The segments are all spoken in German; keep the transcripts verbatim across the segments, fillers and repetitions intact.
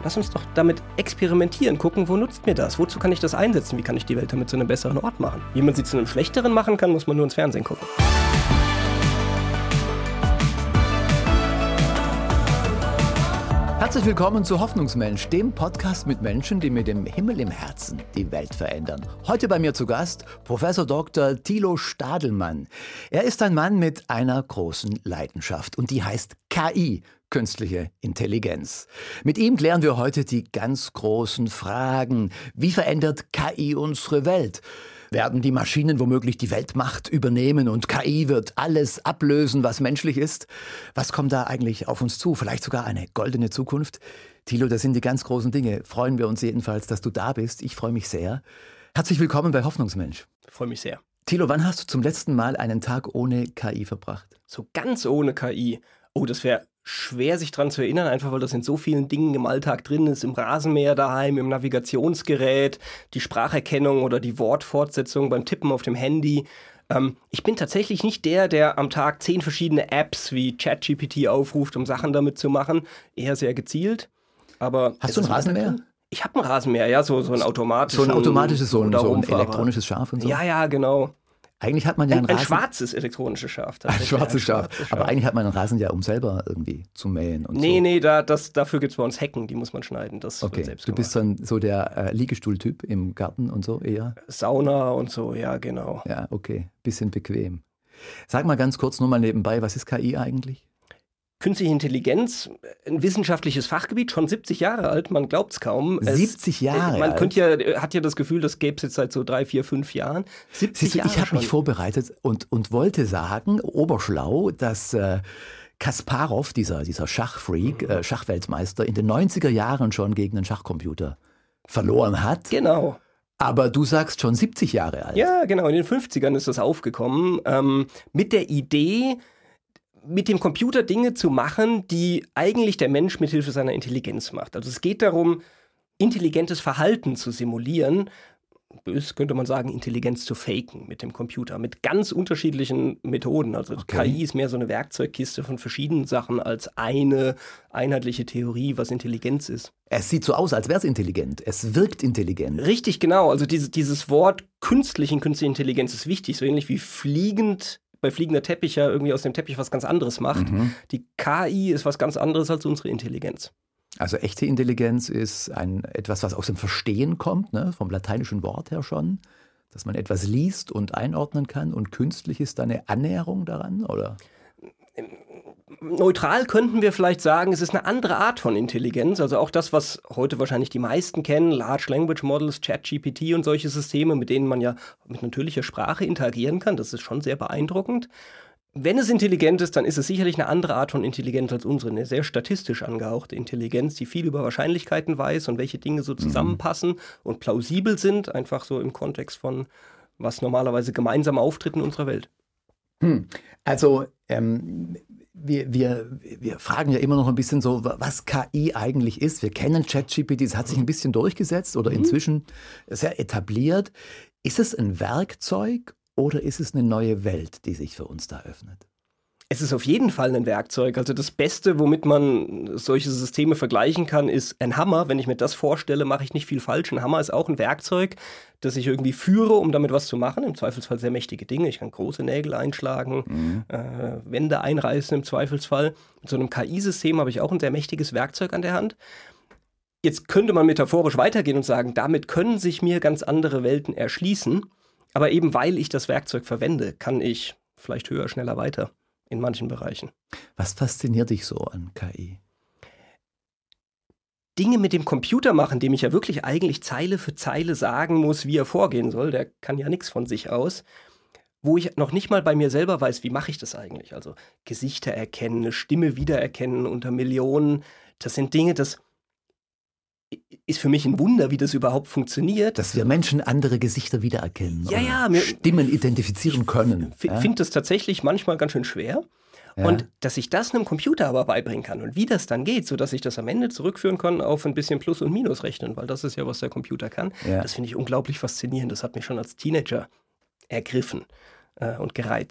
Lass uns doch damit experimentieren, gucken, wo nutzt mir das? Wozu kann ich das einsetzen? Wie kann ich die Welt damit zu einem besseren Ort machen? Wie man sie zu einem schlechteren machen kann, muss man nur ins Fernsehen gucken. Herzlich willkommen zu Hoffnungsmensch, dem Podcast mit Menschen, die mit dem Himmel im Herzen die Welt verändern. Heute bei mir zu Gast Professor Doktor Thilo Stadelmann. Er ist ein Mann mit einer großen Leidenschaft und die heißt K I, künstliche Intelligenz. Mit ihm klären wir heute die ganz großen Fragen. Wie verändert K I unsere Welt? Werden die Maschinen womöglich die Weltmacht übernehmen und K I wird alles ablösen, was menschlich ist? Was kommt da eigentlich auf uns zu? Vielleicht sogar eine goldene Zukunft? Thilo, das sind die ganz großen Dinge. Freuen wir uns jedenfalls, dass du da bist. Ich freue mich sehr. Herzlich willkommen bei Hoffnungsmensch. Ich freue mich sehr. Thilo, wann hast du zum letzten Mal einen Tag ohne K I verbracht? So ganz ohne K I? Oh, das wäre schwer, sich daran zu erinnern, einfach weil das in so vielen Dingen im Alltag drin ist, im Rasenmäher daheim, im Navigationsgerät, die Spracherkennung oder die Wortfortsetzung beim Tippen auf dem Handy. Ähm, ich bin tatsächlich nicht der, der am Tag zehn verschiedene Apps wie ChatGPT aufruft, um Sachen damit zu machen. Eher sehr gezielt. Aber hast du einen Rasenmäher? Ich habe einen Rasenmäher, ja, so, so ein automatisches. So ein automatisches, so ein, so ein elektronisches Schaf und so? Ja, ja, genau. Eigentlich hat man ja ein, ein, ein schwarzes elektronisches Schaf. Ein schwarzes Schaf. Aber eigentlich hat man einen Rasen ja, um selber irgendwie zu mähen. Und nee, so. nee, da, das, dafür gibt es bei uns Hecken, die muss man schneiden. Das okay, wird selbst du bist dann so der äh, Liegestuhltyp im Garten und so eher? Sauna und so, ja, genau. Ja, okay, bisschen bequem. Sag mal ganz kurz nur mal nebenbei, was ist K I eigentlich? Künstliche Intelligenz, ein wissenschaftliches Fachgebiet, schon siebzig Jahre alt, man glaubt es kaum. siebzig Jahre es, Man alt? könnte ja, hat ja das Gefühl, das gäbe es jetzt seit so drei, vier, fünf Jahren. siebzig Siehst du, Jahre ich habe mich vorbereitet und, und wollte sagen, oberschlau, dass äh, Kasparov, dieser, dieser Schachfreak, mhm. äh, Schachweltmeister, in den neunziger Jahren schon gegen einen Schachcomputer verloren hat. Genau. Aber du sagst schon siebzig Jahre alt. Ja, genau, in den fünfzigern ist das aufgekommen, ähm, mit der Idee, mit dem Computer Dinge zu machen, die eigentlich der Mensch mithilfe seiner Intelligenz macht. Also es geht darum, intelligentes Verhalten zu simulieren, bös könnte man sagen, Intelligenz zu faken mit dem Computer, mit ganz unterschiedlichen Methoden. Also okay. K I ist mehr so eine Werkzeugkiste von verschiedenen Sachen als eine einheitliche Theorie, was Intelligenz ist. Es sieht so aus, als wäre es intelligent. Es wirkt intelligent. Richtig, genau. Also diese, dieses Wort künstlichen, künstliche Intelligenz ist wichtig, so ähnlich wie fliegend, bei fliegender Teppich ja irgendwie aus dem Teppich was ganz anderes macht. Mhm. Die K I ist was ganz anderes als unsere Intelligenz. Also echte Intelligenz ist ein, etwas, was aus dem Verstehen kommt, ne? Vom lateinischen Wort her schon, dass man etwas liest und einordnen kann, und künstlich ist da eine Annäherung daran, oder? Neutral könnten wir vielleicht sagen, es ist eine andere Art von Intelligenz, also auch das, was heute wahrscheinlich die meisten kennen, Large Language Models, ChatGPT und solche Systeme, mit denen man ja mit natürlicher Sprache interagieren kann, das ist schon sehr beeindruckend. Wenn es intelligent ist, dann ist es sicherlich eine andere Art von Intelligenz als unsere, eine sehr statistisch angehauchte Intelligenz, die viel über Wahrscheinlichkeiten weiß und welche Dinge so zusammenpassen mhm. und plausibel sind, einfach so im Kontext von, was normalerweise gemeinsam auftritt in unserer Welt. Hm. Also ähm, wir, wir, wir fragen ja immer noch ein bisschen so, was K I eigentlich ist. Wir kennen ChatGPT, es hat sich ein bisschen durchgesetzt oder mhm. inzwischen sehr etabliert. Ist es ein Werkzeug oder ist es eine neue Welt, die sich für uns da öffnet? Es ist auf jeden Fall ein Werkzeug. Also das Beste, womit man solche Systeme vergleichen kann, ist ein Hammer. Wenn ich mir das vorstelle, mache ich nicht viel falsch. Ein Hammer ist auch ein Werkzeug, das ich irgendwie führe, um damit was zu machen. Im Zweifelsfall sehr mächtige Dinge. Ich kann große Nägel einschlagen, mhm. äh, Wände einreißen im Zweifelsfall. Mit so einem K I-System habe ich auch ein sehr mächtiges Werkzeug an der Hand. Jetzt könnte man metaphorisch weitergehen und sagen, damit können sich mir ganz andere Welten erschließen. Aber eben weil ich das Werkzeug verwende, kann ich vielleicht höher, schneller, weiter. In manchen Bereichen. Was fasziniert dich so an K I? Dinge mit dem Computer machen, dem ich ja wirklich eigentlich Zeile für Zeile sagen muss, wie er vorgehen soll. Der kann ja nichts von sich aus. Wo ich noch nicht mal bei mir selber weiß, wie mache ich das eigentlich? Also Gesichter erkennen, eine Stimme wiedererkennen unter Millionen. Das sind Dinge, das ist für mich ein Wunder, wie das überhaupt funktioniert. Dass wir Menschen andere Gesichter wiedererkennen, ja, oder ja, mir, Stimmen identifizieren können. Ich ja? finde das tatsächlich manchmal ganz schön schwer. Ja. Und dass ich das einem Computer aber beibringen kann und wie das dann geht, sodass ich das am Ende zurückführen kann auf ein bisschen Plus und Minus rechnen, weil das ist ja, was der Computer kann. Ja. Das finde ich unglaublich faszinierend. Das hat mich schon als Teenager ergriffen äh, und gereizt.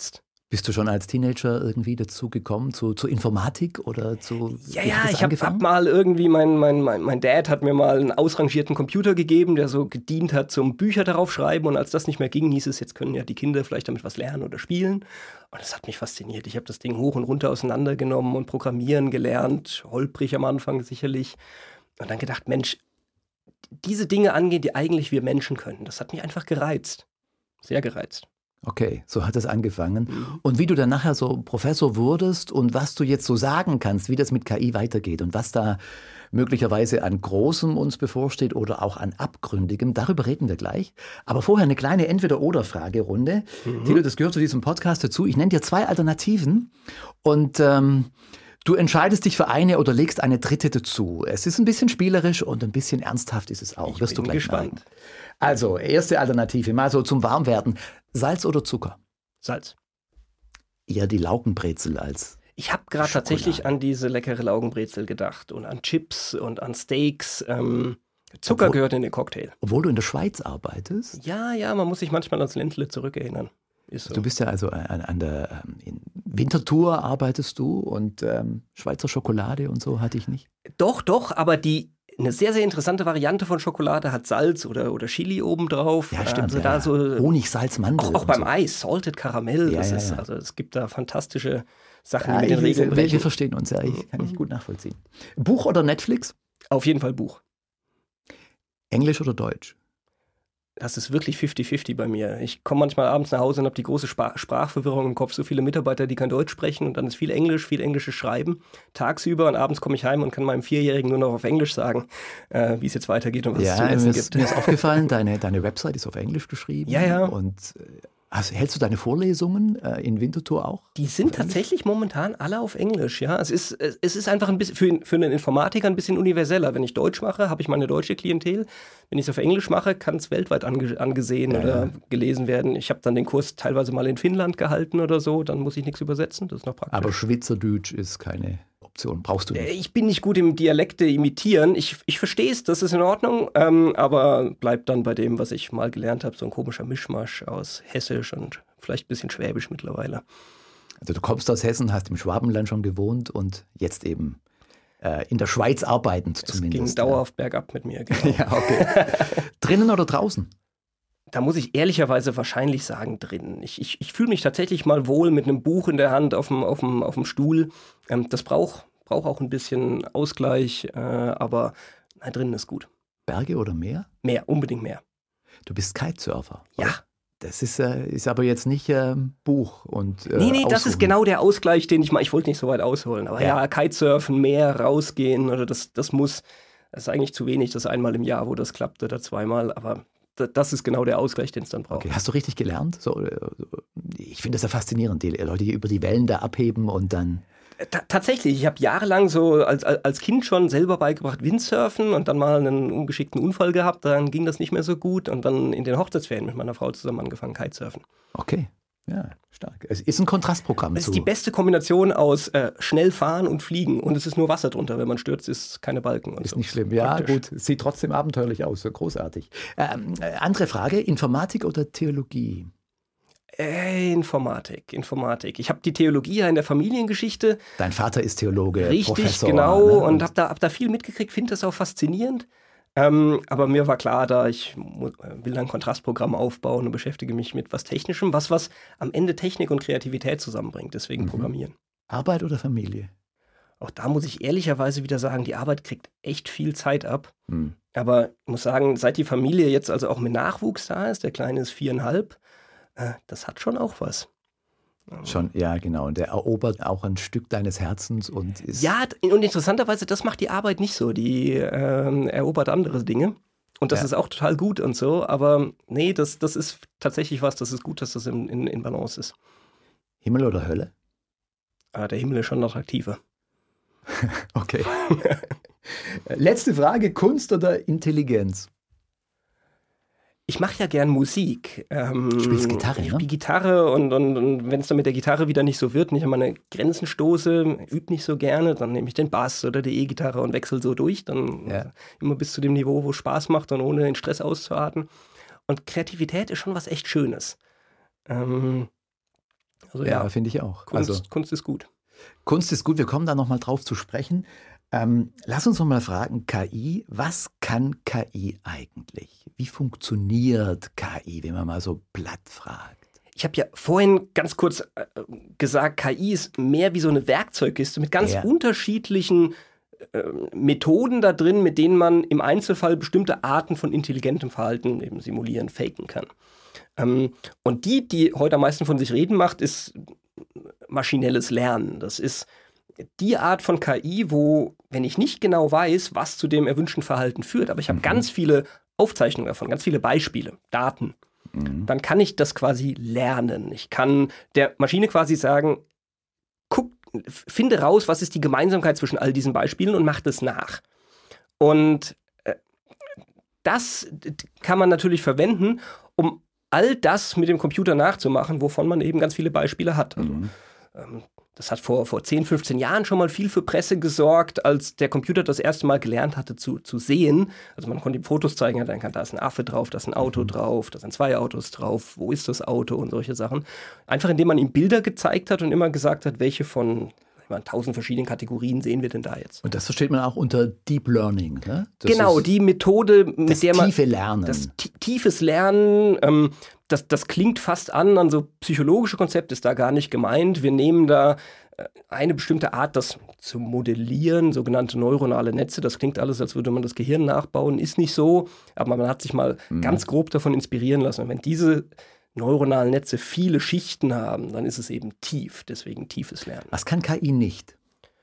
Bist du schon als Teenager irgendwie dazu gekommen, zu, zur Informatik oder zu... Ja, ja, ich habe hab mal irgendwie, mein, mein, mein, mein Dad hat mir mal einen ausrangierten Computer gegeben, der so gedient hat zum Bücher darauf schreiben. Und als das nicht mehr ging, hieß es, jetzt können ja die Kinder vielleicht damit was lernen oder spielen. Und das hat mich fasziniert. Ich habe das Ding hoch und runter auseinandergenommen und programmieren gelernt, holprig am Anfang sicherlich. Und dann gedacht, Mensch, diese Dinge angehen, die eigentlich wir Menschen können. Das hat mich einfach gereizt. Sehr gereizt. Okay, so hat es angefangen. Mhm. Und wie du dann nachher so Professor wurdest und was du jetzt so sagen kannst, wie das mit K I weitergeht und was da möglicherweise an Großem uns bevorsteht oder auch an Abgründigem, darüber reden wir gleich. Aber vorher eine kleine Entweder-oder-Fragerunde. Mhm. Thilo, das gehört zu diesem Podcast dazu. Ich nenne dir zwei Alternativen und ähm, du entscheidest dich für eine oder legst eine dritte dazu. Es ist ein bisschen spielerisch und ein bisschen ernsthaft ist es auch. Ich Wirst bin du gleich gespannt. merken. Also, erste Alternative, mal so zum Warmwerden. Salz oder Zucker? Salz. Eher die Laugenbrezel als Ich habe gerade tatsächlich an diese leckere Laugenbrezel gedacht und an Chips und an Steaks. Ähm, Zucker obwohl, gehört in den Cocktail. Obwohl du in der Schweiz arbeitest? Ja, ja, man muss sich manchmal ans Ländle zurückerinnern. Ist so. Du bist ja also an, an der in Winterthur arbeitest du und ähm, Schweizer Schokolade und so hatte ich nicht? Doch, doch, aber die eine sehr, sehr interessante Variante von Schokolade hat Salz oder, oder Chili obendrauf. Ja, stimmt. Also ja, da so Honig, Salz, Mandel. Auch, auch beim so. Eis, Salted Karamell. Ja, das ja, ist, ja. Also es gibt da fantastische Sachen, ja, die mit den Regeln brechen. Wir, wir verstehen uns, ja. Ich kann ich gut nachvollziehen. Buch oder Netflix? Auf jeden Fall Buch. Englisch oder Deutsch? Das ist wirklich fifty fifty bei mir. Ich komme manchmal abends nach Hause und habe die große Sprach- Sprachverwirrung im Kopf. So viele Mitarbeiter, die kein Deutsch sprechen und dann ist viel Englisch, viel englisches Schreiben tagsüber und abends komme ich heim und kann meinem Vierjährigen nur noch auf Englisch sagen, äh, wie es jetzt weitergeht und was ja, es zu essen mir gibt. Ist, mir ist aufgefallen, deine, deine Website ist auf Englisch geschrieben. Ja, ja. Und also, hältst du deine Vorlesungen äh, in Winterthur auch? Die sind tatsächlich momentan alle auf Englisch, ja. Es ist, es ist einfach ein bisschen für, für einen Informatiker ein bisschen universeller. Wenn ich Deutsch mache, habe ich meine deutsche Klientel. Wenn ich es auf Englisch mache, kann es weltweit ange, angesehen ja, oder ja. gelesen werden. Ich habe dann den Kurs teilweise mal in Finnland gehalten oder so, dann muss ich nichts übersetzen. Das ist noch praktisch. Aber Schweizerdeutsch ist keine Option, brauchst du nicht. Ich bin nicht gut im Dialekte imitieren. Ich, ich verstehe es, das ist in Ordnung, ähm, aber bleibt dann bei dem, was ich mal gelernt habe, so ein komischer Mischmasch aus Hessisch und vielleicht ein bisschen Schwäbisch mittlerweile. Also du kommst aus Hessen, hast im Schwabenland schon gewohnt und jetzt eben äh, in der Schweiz arbeitend es zumindest. Es ging dauerhaft ja. bergab mit mir. Genau. Ja, okay. Drinnen oder draußen? Da muss ich ehrlicherweise wahrscheinlich sagen, drinnen. Ich, ich, ich fühle mich tatsächlich mal wohl mit einem Buch in der Hand auf dem, auf dem, auf dem Stuhl. Ähm, das braucht brauch auch ein bisschen Ausgleich, äh, aber nein, drinnen ist gut. Berge oder Meer? Meer, unbedingt Meer. Du bist Kitesurfer. Ja. Oder? Das ist, äh, ist aber jetzt nicht äh, Buch und äh, Nee, nee, das ausruhen. ist genau der Ausgleich, den ich mal, ich wollte nicht so weit ausholen, aber ja, ja Kitesurfen, Meer, rausgehen, oder das, das muss, das ist eigentlich zu wenig, das einmal im Jahr, wo das klappt oder zweimal, aber das ist genau der Ausgleich, den es dann braucht. Okay. Hast du richtig gelernt? So, ich finde das ja faszinierend, die Leute, die über die Wellen da abheben und dann... T- tatsächlich, ich habe jahrelang so als, als Kind schon selber beigebracht Windsurfen und dann mal einen ungeschickten Unfall gehabt, dann ging das nicht mehr so gut und dann in den Hochzeitsferien mit meiner Frau zusammen angefangen Kitesurfen. Okay, ja, stark. Es ist ein Kontrastprogramm. Es zu ist die beste Kombination aus äh, schnell fahren und fliegen und es ist nur Wasser drunter, wenn man stürzt, ist keine Balken. Und ist so. nicht schlimm, ja Praktisch. gut, sieht trotzdem abenteuerlich aus, so großartig. Ähm, äh, andere Frage, Informatik oder Theologie? Äh, Informatik, Informatik. Ich habe die Theologie ja in der Familiengeschichte. Dein Vater ist Theologe, Richtig, Professor. genau. Ne? Und habe da, hab da viel mitgekriegt, finde das auch faszinierend. Ähm, aber mir war klar, da ich mu- will ein Kontrastprogramm aufbauen und beschäftige mich mit was Technischem, was was am Ende Technik und Kreativität zusammenbringt. Deswegen Mhm. Programmieren. Arbeit oder Familie? Auch da muss ich ehrlicherweise wieder sagen, die Arbeit kriegt echt viel Zeit ab. Hm. Aber ich muss sagen, seit die Familie jetzt also auch mit Nachwuchs da ist, der Kleine ist viereinhalb, äh, das hat schon auch was. Schon, ja, genau. Und der erobert auch ein Stück deines Herzens und ist. Ja, und interessanterweise, das macht die Arbeit nicht so. Die ähm, erobert andere Dinge. Und das Ja. ist auch total gut und so. Aber nee, das, das ist tatsächlich was, das ist gut, dass das in, in, in Balance ist. Himmel oder Hölle? Aber der Himmel ist schon attraktiver. Okay. Letzte Frage: Kunst oder Intelligenz? Ich mache ja gern Musik. Ähm, Du spielst Gitarre, ich ne? spiele Gitarre und, und, und wenn es dann mit der Gitarre wieder nicht so wird, nicht an meine Grenzen stoße, übe nicht so gerne, dann nehme ich den Bass oder die E-Gitarre und wechsle so durch. Dann Ja. immer bis zu dem Niveau, wo es Spaß macht und ohne den Stress auszuarten. Und Kreativität ist schon was echt Schönes. Ähm, Also Ja, ja, finde ich auch. Kunst, Also Kunst ist gut. Kunst ist gut, wir kommen da nochmal drauf zu sprechen. Ähm, lass uns noch mal fragen, K I, was kann K I eigentlich? Wie funktioniert K I, wenn man mal so platt fragt? Ich habe ja vorhin ganz kurz äh, gesagt, K I ist mehr wie so eine Werkzeugkiste mit ganz Ja. unterschiedlichen äh, Methoden da drin, mit denen man im Einzelfall bestimmte Arten von intelligentem Verhalten eben simulieren, faken kann. Ähm, und die, die heute am meisten von sich reden macht, ist maschinelles Lernen. Das ist die Art von K I, wo, wenn ich nicht genau weiß, was zu dem erwünschten Verhalten führt, aber ich habe Mhm. ganz viele Aufzeichnungen davon, ganz viele Beispiele, Daten, Mhm. dann kann ich das quasi lernen. Ich kann der Maschine quasi sagen, guck, finde raus, was ist die Gemeinsamkeit zwischen all diesen Beispielen und mach das nach. Und äh, das kann man natürlich verwenden, um all das mit dem Computer nachzumachen, wovon man eben ganz viele Beispiele hat. Also, Mhm. ähm, das hat vor, vor zehn, fünfzehn Jahren schon mal viel für Presse gesorgt, als der Computer das erste Mal gelernt hatte zu, zu sehen. Also man konnte ihm Fotos zeigen, hat dann kann, da ist ein Affe drauf, da ist ein Auto Mhm. drauf, da sind zwei Autos drauf, wo ist das Auto und solche Sachen. Einfach indem man ihm Bilder gezeigt hat und immer gesagt hat, welche von ich meine, tausend verschiedenen Kategorien sehen wir denn da jetzt. Und das versteht man auch unter Deep Learning, ne? Das Genau, ist die Methode, mit das der man... tiefe Lernen. Das ti- tiefes Lernen, ähm, das, das klingt fast an, an so psychologische Konzepte ist da gar nicht gemeint. Wir nehmen da äh, eine bestimmte Art, das zu modellieren, sogenannte neuronale Netze. Das klingt alles, als würde man das Gehirn nachbauen, ist nicht so. Aber man hat sich mal Mhm. ganz grob davon inspirieren lassen. Und wenn diese neuronalen Netze viele Schichten haben, dann ist es eben tief, deswegen tiefes Lernen. Was kann K I nicht?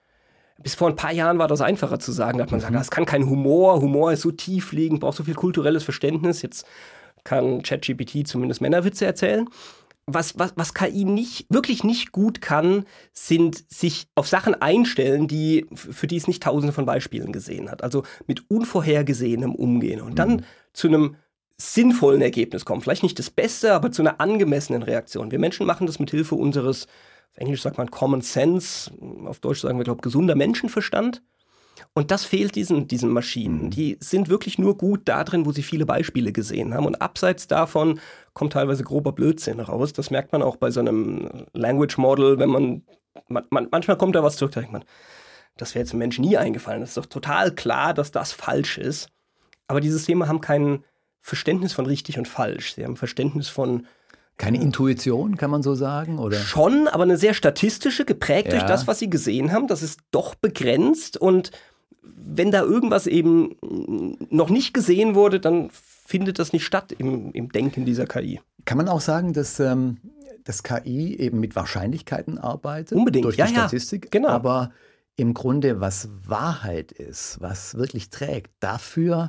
Bis vor ein paar Jahren war das einfacher zu sagen. Da hat man Mhm. gesagt, das kann kein Humor, Humor ist so tief liegend, braucht so viel kulturelles Verständnis. Jetzt kann ChatGPT zumindest Männerwitze erzählen. Was, was, was K I nicht, wirklich nicht gut kann, sind sich auf Sachen einstellen, die, für die es nicht tausende von Beispielen gesehen hat. Also mit Unvorhergesehenem umgehen und dann Mhm. zu einem sinnvollen Ergebnis kommen. Vielleicht nicht das Beste, aber zu einer angemessenen Reaktion. Wir Menschen machen das mit Hilfe unseres, auf Englisch sagt man Common Sense, auf Deutsch sagen wir, glaube ich, gesunder Menschenverstand. Und das fehlt diesen, diesen Maschinen. Mhm. Die sind wirklich nur gut da drin, wo sie viele Beispiele gesehen haben. Und abseits davon kommt teilweise grober Blödsinn raus. Das merkt man auch bei so einem Language Model, wenn man, man, man manchmal kommt da was zurück, da denkt man, das wäre jetzt einem Menschen nie eingefallen. Das ist doch total klar, dass das falsch ist. Aber die Systeme haben kein Verständnis von richtig und falsch. Sie haben Verständnis von Keine Intuition, kann man so sagen? Oder? schon, aber eine sehr statistische, geprägt Ja. durch das, was sie gesehen haben. Das ist doch begrenzt. Und wenn da irgendwas eben noch nicht gesehen wurde, dann findet das nicht statt im, im Denken dieser K I. Kann man auch sagen, dass ähm, das K I eben mit Wahrscheinlichkeiten arbeitet? Unbedingt, Durch ja, die ja, Statistik. genau. Aber im Grunde, was Wahrheit ist, was wirklich trägt, dafür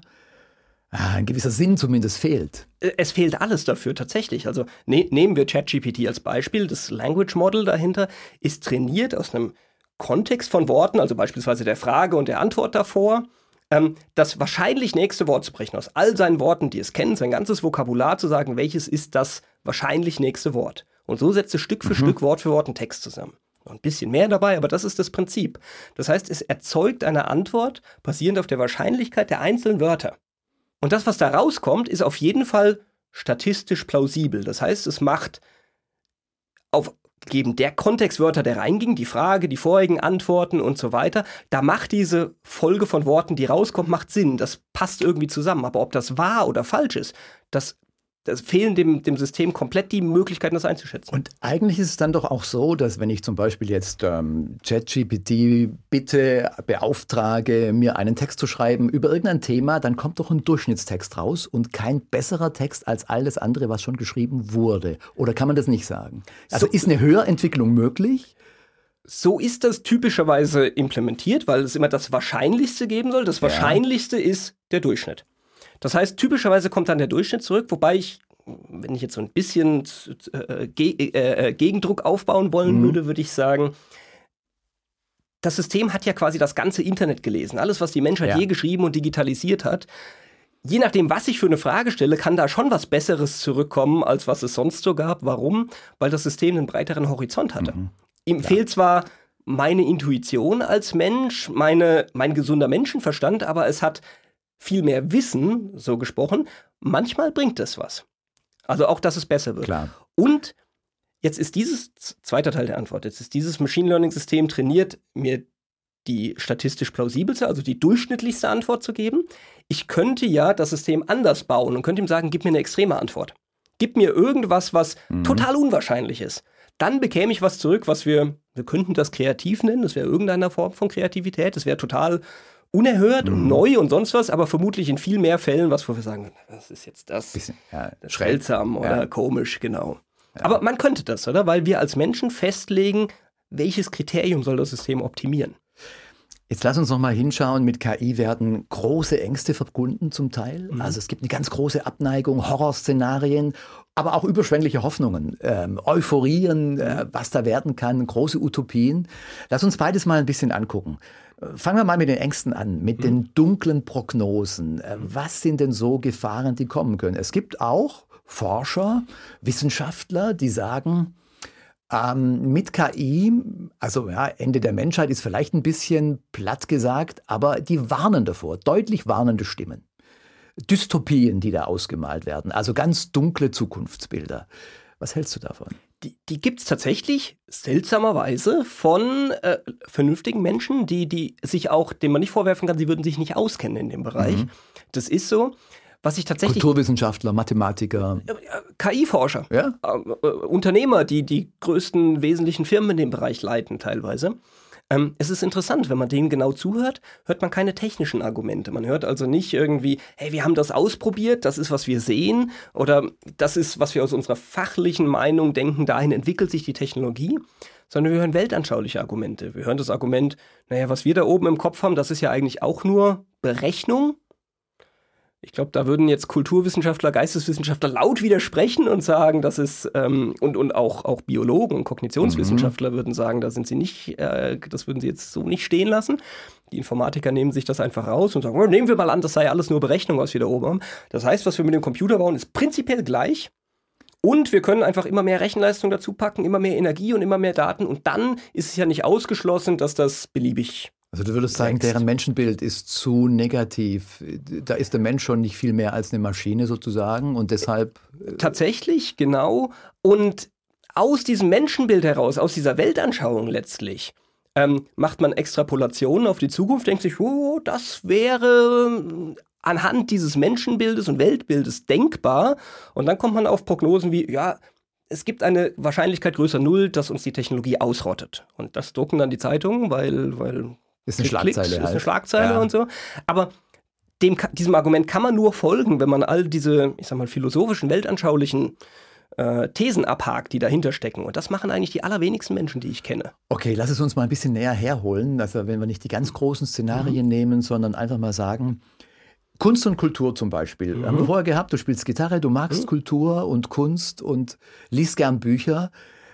ah, ein gewisser Sinn zumindest fehlt. Es fehlt alles dafür tatsächlich. Also ne, nehmen wir ChatGPT als Beispiel. Das Language Model dahinter ist trainiert aus einem Kontext von Worten, also beispielsweise der Frage und der Antwort davor, ähm, das wahrscheinlich nächste Wort zu brechen, aus all seinen Worten, die es kennen, sein ganzes Vokabular zu sagen, welches ist das wahrscheinlich nächste Wort. Und so setzt es Stück für Mhm. Stück, Wort für Wort einen Text zusammen. Noch ein bisschen mehr dabei, aber das ist das Prinzip. Das heißt, es erzeugt eine Antwort basierend auf der Wahrscheinlichkeit der einzelnen Wörter. Und das, was da rauskommt, ist auf jeden Fall statistisch plausibel. Das heißt, es macht aufgeben der Kontextwörter, der reinging, die Frage, die vorigen Antworten und so weiter, da macht diese Folge von Worten, die rauskommt, macht Sinn. Das passt irgendwie zusammen. Aber ob das wahr oder falsch ist, das, das fehlen dem, dem System komplett die Möglichkeiten, das einzuschätzen. Und eigentlich ist es dann doch auch so, dass wenn ich zum Beispiel jetzt ähm, ChatGPT bitte, beauftrage, mir einen Text zu schreiben über irgendein Thema, dann kommt doch ein Durchschnittstext raus und kein besserer Text als alles andere, was schon geschrieben wurde. Oder kann man das nicht sagen? Also So- ist eine Höherentwicklung möglich? So ist das typischerweise implementiert, weil es immer das Wahrscheinlichste geben soll. Das Ja. Wahrscheinlichste ist der Durchschnitt. Das heißt, typischerweise kommt dann der Durchschnitt zurück, wobei ich, wenn ich jetzt so ein bisschen äh, Ge äh, Gegendruck aufbauen wollen Mhm. würde, würde ich sagen, das System hat ja quasi das ganze Internet gelesen. Alles, was die Menschheit Ja. je geschrieben und digitalisiert hat. Je nachdem, was ich für eine Frage stelle, kann da schon was Besseres zurückkommen, als was es sonst so gab. Warum? Weil das System einen breiteren Horizont hatte. Mhm. Ihm fehlt zwar meine Intuition als Mensch, meine, mein gesunder Menschenverstand, aber es hat viel mehr Wissen, so gesprochen. Manchmal bringt es was. Also auch, dass es besser wird. Klar. Und jetzt ist dieses, zweiter Teil der Antwort, jetzt ist dieses Machine Learning System trainiert, mir die statistisch plausibelste, also die durchschnittlichste Antwort zu geben. Ich könnte ja das System anders bauen und könnte ihm sagen, gib mir eine extreme Antwort. Gib mir irgendwas, was mhm. total unwahrscheinlich ist. Dann bekäme ich was zurück, was wir, wir könnten das kreativ nennen, das wäre irgendeine Form von Kreativität, das wäre total unerhört mhm. und neu und sonst was, aber vermutlich in viel mehr Fällen, was wo wir sagen, was ist jetzt das? Bisschen, ja, das seltsam oder ja. komisch, genau. Ja. Aber man könnte das, oder? Weil wir als Menschen festlegen, welches Kriterium soll das System optimieren. Jetzt lass uns noch mal hinschauen, mit K I werden große Ängste verbunden zum Teil. Mhm. Also es gibt eine ganz große Abneigung, Horrorszenarien, aber auch überschwängliche Hoffnungen, ähm, Euphorien, äh, was da werden kann, große Utopien. Lass uns beides mal ein bisschen angucken. Fangen wir mal mit den Ängsten an, mit mhm. den dunklen Prognosen. Äh, was sind denn so Gefahren, die kommen können? Es gibt auch Forscher, Wissenschaftler, die sagen, Ähm, mit K I, also ja, Ende der Menschheit ist vielleicht ein bisschen platt gesagt, aber die warnen davor, deutlich warnende Stimmen. Dystopien, die da ausgemalt werden, also ganz dunkle Zukunftsbilder. Was hältst du davon? Die, die gibt es tatsächlich seltsamerweise von äh, vernünftigen Menschen, die, die sich auch, denen man nicht vorwerfen kann, sie würden sich nicht auskennen in dem Bereich. Mhm. Das ist so. Was ich tatsächlich Kulturwissenschaftler, Mathematiker. K I-Forscher, ja? äh, Unternehmer, die die größten wesentlichen Firmen in dem Bereich leiten teilweise. Ähm, es ist interessant, wenn man denen genau zuhört, hört man keine technischen Argumente. Man hört also nicht irgendwie, hey, wir haben das ausprobiert, das ist, was wir sehen, oder das ist, was wir aus unserer fachlichen Meinung denken, dahin entwickelt sich die Technologie, sondern wir hören weltanschauliche Argumente. Wir hören das Argument, naja, was wir da oben im Kopf haben, das ist ja eigentlich auch nur Berechnung. Ich glaube, da würden jetzt Kulturwissenschaftler, Geisteswissenschaftler laut widersprechen und sagen, das ist, ähm, und, und auch, auch Biologen und Kognitionswissenschaftler mhm. würden sagen, da sind sie nicht, äh, das würden sie jetzt so nicht stehen lassen. Die Informatiker nehmen sich das einfach raus und sagen, oh, nehmen wir mal an, das sei alles nur Berechnung, was wir da oben haben. Das heißt, was wir mit dem Computer bauen, ist prinzipiell gleich. Und wir können einfach immer mehr Rechenleistung dazu packen, immer mehr Energie und immer mehr Daten. Und dann ist es ja nicht ausgeschlossen, dass das beliebig Also du würdest sagen, deren Menschenbild ist zu negativ. Da ist der Mensch schon nicht viel mehr als eine Maschine sozusagen und deshalb... Tatsächlich, genau. Und aus diesem Menschenbild heraus, aus dieser Weltanschauung letztlich, ähm, macht man Extrapolationen auf die Zukunft, denkt sich, oh, das wäre anhand dieses Menschenbildes und Weltbildes denkbar. Und dann kommt man auf Prognosen wie, ja, es gibt eine Wahrscheinlichkeit größer Null, dass uns die Technologie ausrottet. Und das drucken dann die Zeitungen, weil... weil Ist eine Schlagzeile. Klicks, halt. Ist eine Schlagzeile ja. und so. Aber dem, diesem Argument kann man nur folgen, wenn man all diese, ich sag mal, philosophischen, weltanschaulichen äh, Thesen abhakt, die dahinter stecken. Und das machen eigentlich die allerwenigsten Menschen, die ich kenne. Okay, lass es uns mal ein bisschen näher herholen. Also wenn wir nicht die ganz großen Szenarien mhm. nehmen, sondern einfach mal sagen, Kunst und Kultur zum Beispiel. Mhm. Haben wir vorher gehabt, du spielst Gitarre, du magst mhm. Kultur und Kunst und liest gern Bücher.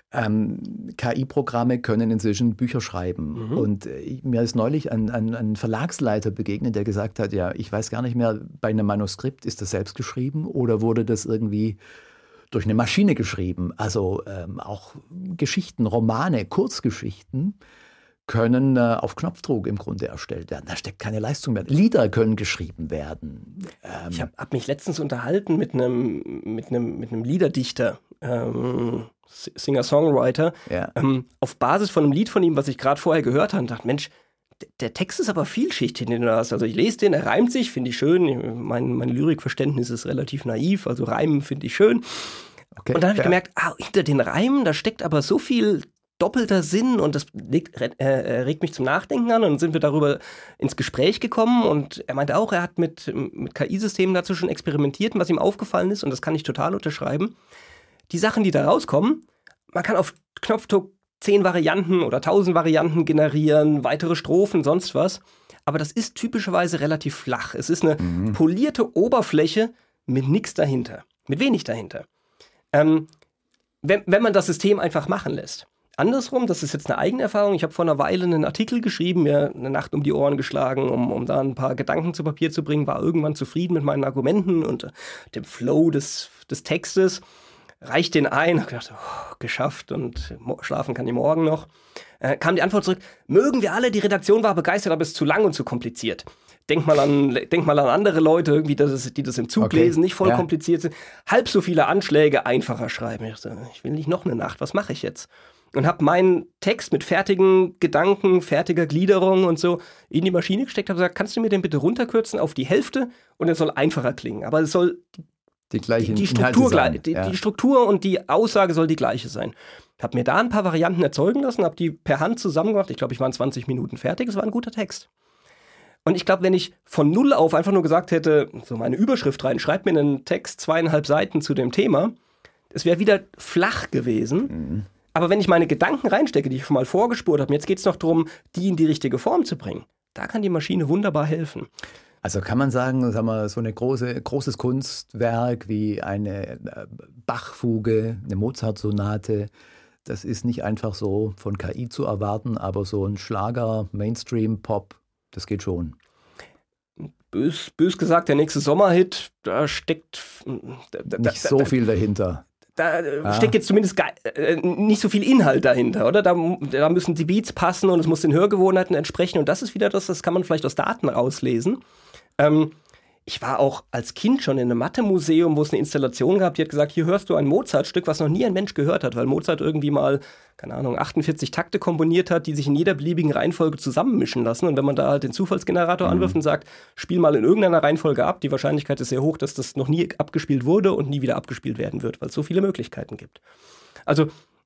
Ähm, K I-Programme können inzwischen Bücher schreiben. Mhm. Und äh, mir ist neulich ein, ein, ein Verlagsleiter begegnet, der gesagt hat, ja, ich weiß gar nicht mehr, bei einem Manuskript, ist das selbst geschrieben oder wurde das irgendwie durch eine Maschine geschrieben? Also ähm, auch Geschichten, Romane, Kurzgeschichten können äh, auf Knopfdruck im Grunde erstellt werden. Da steckt keine Leistung mehr. Lieder können geschrieben werden. Ähm, ich habe hab mich letztens unterhalten mit einem mit einem mit einem Liederdichter, ähm, Singer-Songwriter, ja. ähm, auf Basis von einem Lied von ihm, was ich gerade vorher gehört habe, und dachte, Mensch, d- der Text ist aber vielschichtig, den du hast. Also ich lese den, er reimt sich, finde ich schön. Mein, mein Lyrikverständnis ist relativ naiv, also Reimen finde ich schön. Okay, und dann habe ich ja. gemerkt, ah, hinter den Reimen, da steckt aber so viel doppelter Sinn und das legt, äh, regt mich zum Nachdenken an und dann sind wir darüber ins Gespräch gekommen und er meinte auch, er hat mit, mit K I-Systemen dazu schon experimentiert und was ihm aufgefallen ist, und das kann ich total unterschreiben, die Sachen, die da rauskommen, man kann auf Knopfdruck zehn Varianten oder tausend Varianten generieren, weitere Strophen, sonst was, aber das ist typischerweise relativ flach. Es ist eine mhm. polierte Oberfläche mit nichts dahinter, mit wenig dahinter. Ähm, wenn, wenn man das System einfach machen lässt. Andersrum, das ist jetzt eine eigene Erfahrung. Ich habe vor einer Weile einen Artikel geschrieben, mir eine Nacht um die Ohren geschlagen, um, um da ein paar Gedanken zu Papier zu bringen, war irgendwann zufrieden mit meinen Argumenten und äh, dem Flow des, des Textes. Reicht den ein, habe gedacht, oh, geschafft und schlafen kann ich morgen noch. Äh, kam die Antwort zurück, mögen wir alle, die Redaktion war begeistert, aber es ist zu lang und zu kompliziert. denk mal an, denk mal an andere Leute, irgendwie, das, die das im Zug Okay. lesen, nicht voll Ja. kompliziert sind. Halb so viele Anschläge, einfacher schreiben. Ich, so, ich will nicht noch eine Nacht, was mache ich jetzt? Und habe meinen Text mit fertigen Gedanken, fertiger Gliederung und so in die Maschine gesteckt, habe gesagt, kannst du mir den bitte runterkürzen auf die Hälfte und es soll einfacher klingen. Aber es soll Die gleichen die, die, Inhalte Struktur, sein. gleich- die, ja. die Struktur und die Aussage soll die gleiche sein. Habe mir da ein paar Varianten erzeugen lassen, habe die per Hand zusammengemacht. Ich glaube, ich war in zwanzig Minuten fertig. Es war ein guter Text. Und ich glaube, wenn ich von null auf einfach nur gesagt hätte, so meine Überschrift rein, schreib mir einen Text, zweieinhalb Seiten zu dem Thema, es wäre wieder flach gewesen. Mhm. Aber wenn ich meine Gedanken reinstecke, die ich schon mal vorgespurt habe, jetzt geht es noch darum, die in die richtige Form zu bringen, da kann die Maschine wunderbar helfen. Also kann man sagen, sagen wir, so ein große, großes Kunstwerk wie eine äh, Bach-Fuge, eine Mozart-Sonate, das ist nicht einfach so von K I zu erwarten, aber so ein Schlager, Mainstream-Pop, das geht schon. Bös, bös gesagt, der nächste Sommerhit, da steckt da, da, Nicht da, so da, viel dahinter. Da Ah. steckt jetzt zumindest ge- äh, nicht so viel Inhalt dahinter, oder? Da, da müssen die Beats passen und es muss den Hörgewohnheiten entsprechen. Und das ist wieder das, das kann man vielleicht aus Daten rauslesen. Ähm, ich war auch als Kind schon in einem Mathe-Museum, wo es eine Installation gab, die hat gesagt, hier hörst du ein Mozart-Stück, was noch nie ein Mensch gehört hat, weil Mozart irgendwie mal, keine Ahnung, achtundvierzig Takte komponiert hat, die sich in jeder beliebigen Reihenfolge zusammenmischen lassen. Und wenn man da halt den Zufallsgenerator Mhm. anwirft und sagt, spiel mal in irgendeiner Reihenfolge ab, die Wahrscheinlichkeit ist sehr hoch, dass das noch nie abgespielt wurde und nie wieder abgespielt werden wird, weil es so viele Möglichkeiten gibt. Also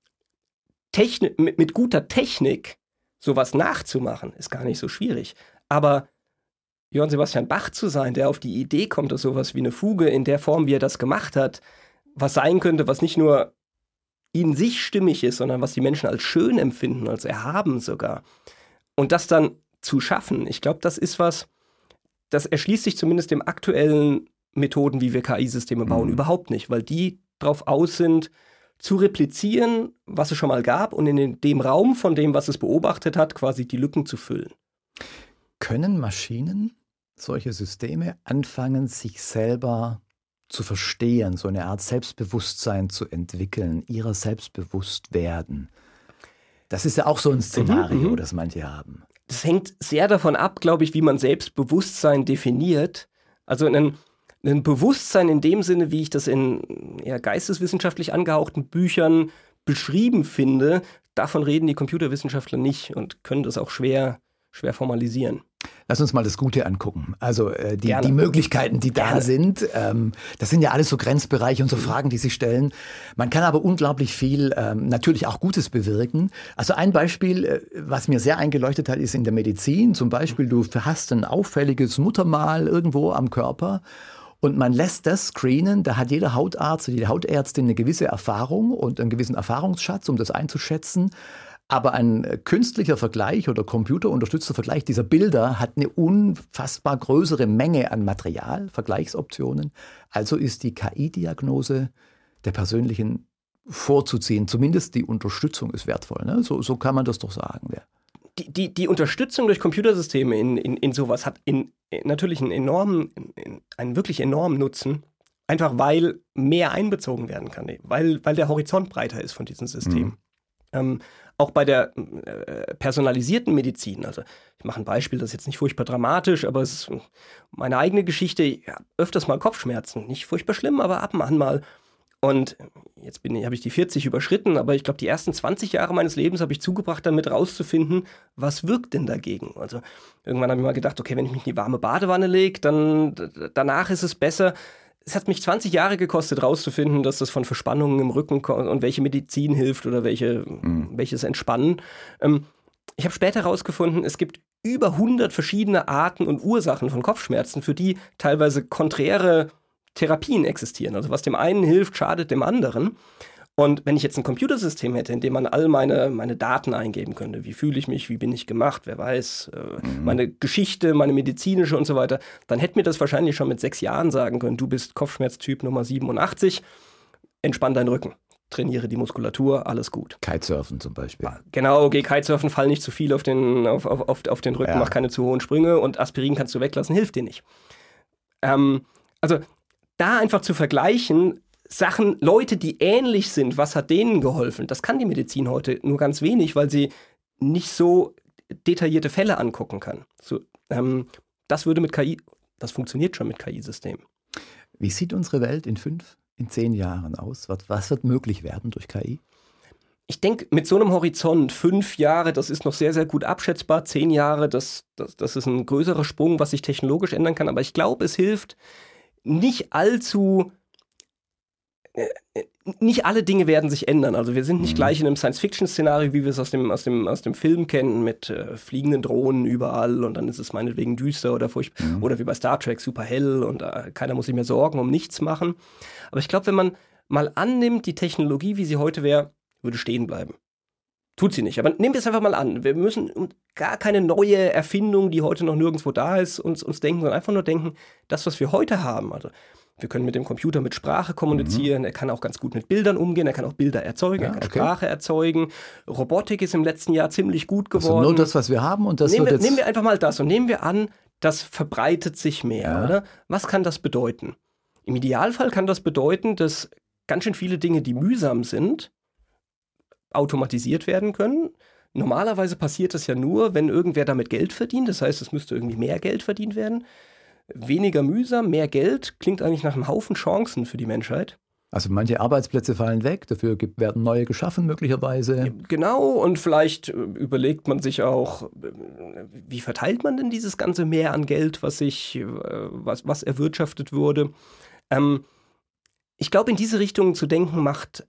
Techni- mit, mit guter Technik sowas nachzumachen, ist gar nicht so schwierig. Aber Johann Sebastian Bach zu sein, der auf die Idee kommt, dass sowas wie eine Fuge in der Form, wie er das gemacht hat, was sein könnte, was nicht nur in sich stimmig ist, sondern was die Menschen als schön empfinden, als erhaben sogar. Und das dann zu schaffen, ich glaube, das ist was, das erschließt sich zumindest dem aktuellen Methoden, wie wir K I-Systeme bauen, Mhm. überhaupt nicht, weil die darauf aus sind, zu replizieren, was es schon mal gab und in dem Raum von dem, was es beobachtet hat, quasi die Lücken zu füllen. Können Maschinen, solche Systeme, anfangen, sich selber zu verstehen, so eine Art Selbstbewusstsein zu entwickeln, ihrer selbstbewusst werden? Das ist ja auch so ein Szenario, Mhm, mhm. das manche haben. Das hängt sehr davon ab, glaube ich, wie man Selbstbewusstsein definiert. Also ein, ein Bewusstsein in dem Sinne, wie ich das in eher geisteswissenschaftlich angehauchten Büchern beschrieben finde, davon reden die Computerwissenschaftler nicht und können das auch schwer, schwer formalisieren. Lass uns mal das Gute angucken. Also äh, die, Gerne. die Möglichkeiten, die da Gerne. sind, ähm, das sind ja alles so Grenzbereiche und so Fragen, die sich stellen. Man kann aber unglaublich viel, ähm, natürlich auch Gutes bewirken. Also ein Beispiel, äh, was mir sehr eingeleuchtet hat, ist in der Medizin. Zum Beispiel, du hast ein auffälliges Muttermal irgendwo am Körper und man lässt das screenen. Da hat jeder Hautarzt, jede Hautärztin eine gewisse Erfahrung und einen gewissen Erfahrungsschatz, um das einzuschätzen. Aber ein äh, künstlicher Vergleich oder computerunterstützter Vergleich dieser Bilder hat eine unfassbar größere Menge an Material, Vergleichsoptionen. Also ist die K I-Diagnose der persönlichen vorzuziehen. Zumindest die Unterstützung ist wertvoll. Ne? So, so kann man das doch sagen. Ja. Die, die, die Unterstützung durch Computersysteme in, in, in sowas hat in, in natürlich einen enormen, in, einen wirklich enormen Nutzen. Einfach weil mehr einbezogen werden kann, weil, weil der Horizont breiter ist von diesen Systemen. Mhm. Ähm, auch bei der äh, personalisierten Medizin, also ich mache ein Beispiel, das ist jetzt nicht furchtbar dramatisch, aber es ist meine eigene Geschichte, ja, öfters mal Kopfschmerzen, nicht furchtbar schlimm, aber ab und an mal. Und jetzt bin ich, habe ich die vierzig überschritten, aber ich glaube, die ersten zwanzig Jahre meines Lebens habe ich zugebracht, damit rauszufinden, was wirkt denn dagegen. Also irgendwann habe ich mal gedacht, okay, wenn ich mich in die warme Badewanne lege, dann d- danach ist es besser. Es hat mich zwanzig Jahre gekostet, rauszufinden, dass das von Verspannungen im Rücken kommt und welche Medizin hilft oder welche, Mhm. welches Entspannen. Ähm, ich habe später herausgefunden, es gibt über hundert verschiedene Arten und Ursachen von Kopfschmerzen, für die teilweise konträre Therapien existieren. Also was dem einen hilft, schadet dem anderen. Und wenn ich jetzt ein Computersystem hätte, in dem man all meine, meine Daten eingeben könnte, wie fühle ich mich, wie bin ich gemacht, wer weiß, äh, Mhm. meine Geschichte, meine medizinische und so weiter, dann hätte mir das wahrscheinlich schon mit sechs Jahren sagen können, du bist Kopfschmerztyp Nummer siebenundachtzig, entspann deinen Rücken, trainiere die Muskulatur, alles gut. Kitesurfen zum Beispiel. Genau, geh Kitesurfen, fall nicht zu viel auf den, auf, auf, auf, auf den Rücken, Ja. mach keine zu hohen Sprünge und Aspirin kannst du weglassen, hilft dir nicht. Ähm, also da einfach zu vergleichen, Sachen, Leute, die ähnlich sind, was hat denen geholfen? Das kann die Medizin heute nur ganz wenig, weil sie nicht so detaillierte Fälle angucken kann. So, ähm, das würde mit K I, das funktioniert schon mit K I-Systemen. Wie sieht unsere Welt in fünf, in zehn Jahren aus? Was, was wird möglich werden durch K I? Ich denke, mit so einem Horizont, fünf Jahre, das ist noch sehr, sehr gut abschätzbar. Zehn Jahre, das, das, das ist ein größerer Sprung, was sich technologisch ändern kann. Aber ich glaube, es hilft nicht allzu... Nicht alle Dinge werden sich ändern. Also wir sind nicht mhm. gleich in einem Science-Fiction-Szenario, wie wir es aus dem, aus dem, aus dem Film kennen, mit äh, fliegenden Drohnen überall und dann ist es meinetwegen düster oder furchtbar. Mhm. Oder wie bei Star Trek, super hell und äh, keiner muss sich mehr Sorgen um nichts machen. Aber ich glaube, wenn man mal annimmt, die Technologie, wie sie heute wäre, würde stehen bleiben. Tut sie nicht. Aber nehmen wir es einfach mal an. Wir müssen gar keine neue Erfindung, die heute noch nirgendwo da ist, uns, uns denken, sondern einfach nur denken, das, was wir heute haben, also wir können mit dem Computer mit Sprache kommunizieren, mhm. er kann auch ganz gut mit Bildern umgehen, er kann auch Bilder erzeugen, ja, er kann okay. Sprache erzeugen. Robotik ist im letzten Jahr ziemlich gut geworden. Also nur das, was wir haben und das nehmen wird wir, jetzt... Nehmen wir einfach mal das und nehmen wir an, das verbreitet sich mehr, ja. oder? Was kann das bedeuten? Im Idealfall kann das bedeuten, dass ganz schön viele Dinge, die mühsam sind, automatisiert werden können. Normalerweise passiert das ja nur, wenn irgendwer damit Geld verdient. Das heißt, es müsste irgendwie mehr Geld verdient werden. Weniger mühsam, mehr Geld, klingt eigentlich nach einem Haufen Chancen für die Menschheit. Also manche Arbeitsplätze fallen weg, dafür gibt, werden neue geschaffen möglicherweise. Genau, und vielleicht überlegt man sich auch, wie verteilt man denn dieses ganze Mehr an Geld, was sich, was, was erwirtschaftet wurde. Ähm, ich glaube, in diese Richtung zu denken macht,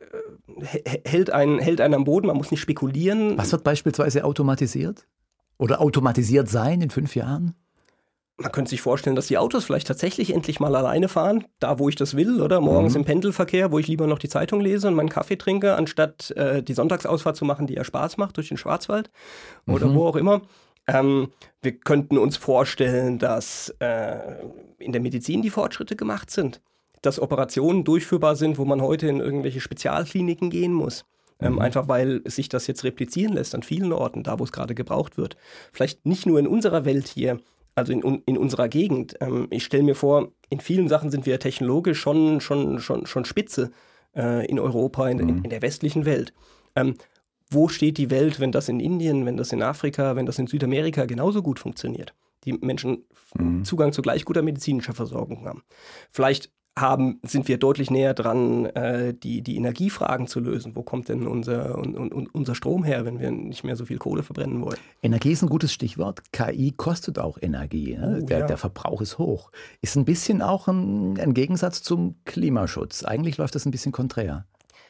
äh, hält, einen, hält einen am Boden, man muss nicht spekulieren. Was wird beispielsweise automatisiert? Oder automatisiert sein in fünf Jahren? Man könnte sich vorstellen, dass die Autos vielleicht tatsächlich endlich mal alleine fahren, da wo ich das will, oder morgens mhm. im Pendelverkehr, wo ich lieber noch die Zeitung lese und meinen Kaffee trinke, anstatt äh, die Sonntagsausfahrt zu machen, die ja Spaß macht durch den Schwarzwald oder mhm. wo auch immer. Ähm, wir könnten uns vorstellen, dass äh, in der Medizin die Fortschritte gemacht sind, dass Operationen durchführbar sind, wo man heute in irgendwelche Spezialkliniken gehen muss. Ähm, mhm. Einfach weil sich das jetzt replizieren lässt an vielen Orten, da wo es gerade gebraucht wird. Vielleicht nicht nur in unserer Welt hier, also in, in unserer Gegend. Ähm, ich stelle mir vor, in vielen Sachen sind wir technologisch schon, schon, schon, schon Spitze äh, in Europa, in, mhm. in, in der westlichen Welt. Ähm, wo steht die Welt, wenn das in Indien, wenn das in Afrika, wenn das in Südamerika genauso gut funktioniert? Die Menschen mhm. Zugang zu gleich guter medizinischer Versorgung haben. Vielleicht haben, sind wir deutlich näher dran, äh, die, die Energiefragen zu lösen. Wo kommt denn unser, un, un, unser Strom her, wenn wir nicht mehr so viel Kohle verbrennen wollen? Energie ist ein gutes Stichwort. K I kostet auch Energie. Ne? Oh, der, ja. der Verbrauch ist hoch. Ist ein bisschen auch ein, ein Gegensatz zum Klimaschutz. Eigentlich läuft das ein bisschen konträr.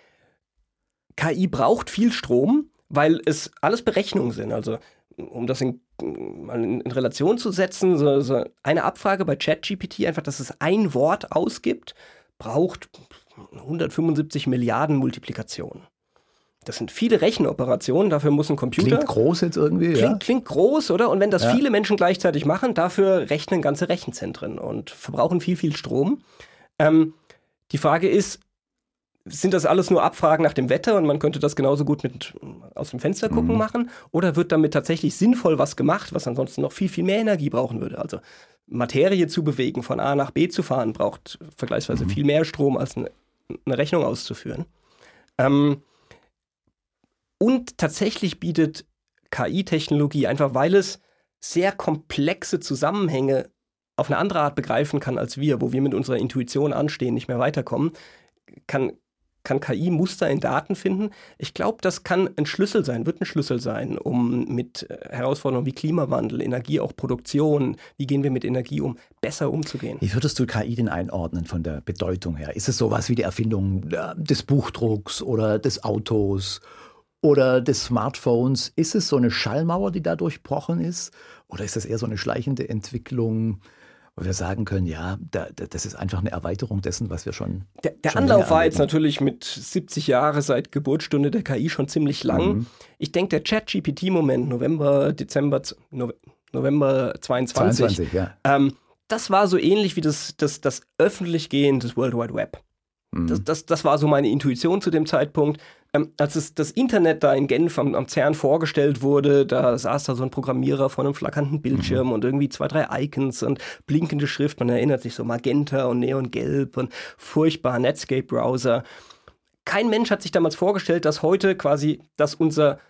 K I braucht viel Strom, weil es alles Berechnungen sind. Also um das in, mal in, in Relation zu setzen, so, so eine Abfrage bei ChatGPT, einfach, dass es ein Wort ausgibt, braucht hundertfünfundsiebzig Milliarden Multiplikationen. Das sind viele Rechenoperationen, dafür muss ein Computer... Klingt groß jetzt irgendwie, klingt, ja? Klingt groß, oder? Und wenn das ja. viele Menschen gleichzeitig machen, dafür rechnen ganze Rechenzentren und verbrauchen viel, viel Strom. Ähm, die Frage ist, sind das alles nur Abfragen nach dem Wetter und man könnte das genauso gut mit aus dem Fenster gucken mhm. machen? Oder wird damit tatsächlich sinnvoll was gemacht, was ansonsten noch viel, viel mehr Energie brauchen würde? Also Materie zu bewegen, von A nach B zu fahren, braucht vergleichsweise mhm. viel mehr Strom, als eine, eine Rechnung auszuführen. Ähm, und tatsächlich bietet K I-Technologie, einfach weil es sehr komplexe Zusammenhänge auf eine andere Art begreifen kann als wir, wo wir mit unserer Intuition anstehen, nicht mehr weiterkommen, kann kann K I Muster in Daten finden. Ich glaube, das kann ein Schlüssel sein, wird ein Schlüssel sein, um mit Herausforderungen wie Klimawandel, Energie, auch Produktion, wie gehen wir mit Energie um, besser umzugehen. Wie würdest du K I denn einordnen von der Bedeutung her? Ist es sowas wie die Erfindung des Buchdrucks oder des Autos oder des Smartphones? Ist es so eine Schallmauer, die da durchbrochen ist? Oder ist das eher so eine schleichende Entwicklung, wo wir sagen können, ja, da, da, das ist einfach eine Erweiterung dessen, was wir schon Der, der schon Anlauf war jetzt natürlich mit siebzig Jahren seit Geburtsstunde der K I schon ziemlich lang. Mhm. Ich denke, der Chat-G P T-Moment, November, Dezember, no, November zweiundzwanzig, zweiundzwanzig ja. ähm, das war so ähnlich wie das, das, das Öffentlichgehen des World Wide Web. Mhm. Das, das, das war so meine Intuition zu dem Zeitpunkt. Ähm, als es, das Internet da in Genf am, am CERN vorgestellt wurde, da saß da so ein Programmierer vor einem flackernden Bildschirm mhm. und irgendwie zwei, drei Icons und blinkende Schrift. Man erinnert sich so Magenta und Neongelb und furchtbar Netscape-Browser. Kein Mensch hat sich damals vorgestellt, dass heute quasi, dass unser,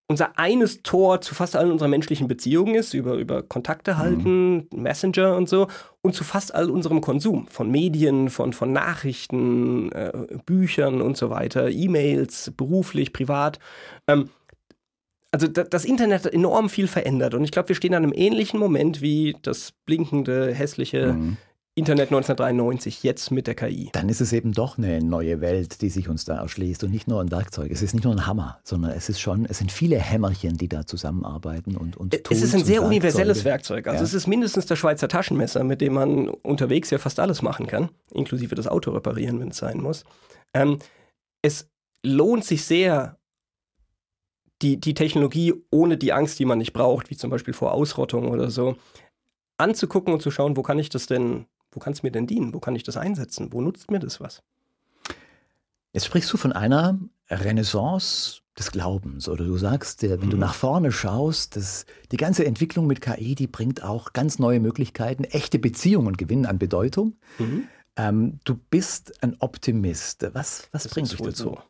unser eines Tor zu fast allen unseren menschlichen Beziehungen ist, über, über Kontakte halten, mhm. Messenger und so, und zu fast all unserem Konsum von Medien, von, von Nachrichten, äh, Büchern und so weiter, E-Mails, beruflich, privat. Ähm, also da, das Internet hat enorm viel verändert und ich glaube, wir stehen an einem ähnlichen Moment wie das blinkende, hässliche mhm. Internet neunzehnhundertdreiundneunzig, jetzt mit der K I. Dann ist es eben doch eine neue Welt, die sich uns da erschließt und nicht nur ein Werkzeug. Es ist nicht nur ein Hammer, sondern es ist schon, es sind viele Hämmerchen, die da zusammenarbeiten und, und Tools. Es ist ein sehr und universelles Werkzeug. Also ja. es ist mindestens das Schweizer Taschenmesser, mit dem man unterwegs ja fast alles machen kann, inklusive das Auto reparieren, wenn es sein muss. Ähm, es lohnt sich sehr, die, die Technologie ohne die Angst, die man nicht braucht, wie zum Beispiel vor Ausrottung oder so, anzugucken und zu schauen, wo kann ich das denn Wo kann es mir denn dienen? Wo kann ich das einsetzen? Wo nutzt mir das was? Jetzt sprichst du von einer Renaissance des Glaubens. Oder du sagst, wenn mhm. du nach vorne schaust, dass die ganze Entwicklung mit K I, die bringt auch ganz neue Möglichkeiten, echte Beziehungen gewinnen an Bedeutung. Mhm. Ähm, du bist ein Optimist. Was, was bringt dich dazu? So.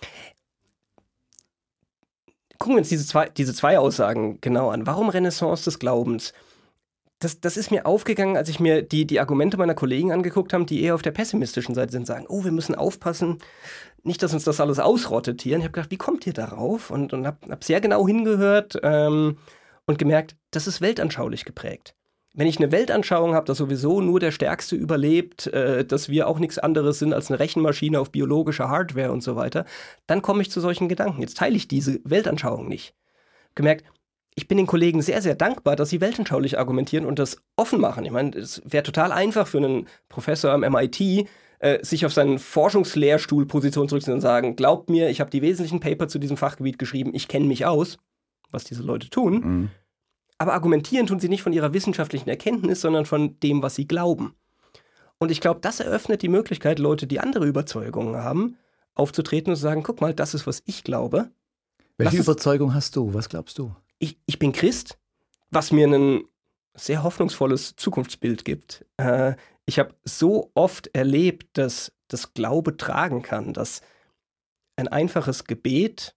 Gucken wir uns diese zwei, diese zwei Aussagen genau an. Warum Renaissance des Glaubens? Das, das ist mir aufgegangen, als ich mir die, die Argumente meiner Kollegen angeguckt habe, die eher auf der pessimistischen Seite sind, sagen, oh, wir müssen aufpassen, nicht, dass uns das alles ausrottet hier. Und ich habe gedacht, wie kommt ihr darauf? Und, und habe hab sehr genau hingehört ähm, und gemerkt, das ist weltanschaulich geprägt. Wenn ich eine Weltanschauung habe, dass sowieso nur der Stärkste überlebt, äh, dass wir auch nichts anderes sind als eine Rechenmaschine auf biologischer Hardware und so weiter, dann komme ich zu solchen Gedanken. Jetzt teile ich diese Weltanschauung nicht. Gemerkt, ich bin den Kollegen sehr, sehr dankbar, dass sie weltanschaulich argumentieren und das offen machen. Ich meine, es wäre total einfach für einen Professor am M I T, äh, sich auf seinen Forschungslehrstuhlposition zurückzuziehen und sagen, glaubt mir, ich habe die wesentlichen Paper zu diesem Fachgebiet geschrieben, ich kenne mich aus, was diese Leute tun. Mhm. Aber argumentieren tun sie nicht von ihrer wissenschaftlichen Erkenntnis, sondern von dem, was sie glauben. Und ich glaube, das eröffnet die Möglichkeit, Leute, die andere Überzeugungen haben, aufzutreten und zu sagen, guck mal, das ist, was ich glaube. Welche Lass Überzeugung hast du? Was glaubst du? Ich, ich bin Christ, was mir ein sehr hoffnungsvolles Zukunftsbild gibt. Äh, ich habe so oft erlebt, dass das Glaube tragen kann, dass ein einfaches Gebet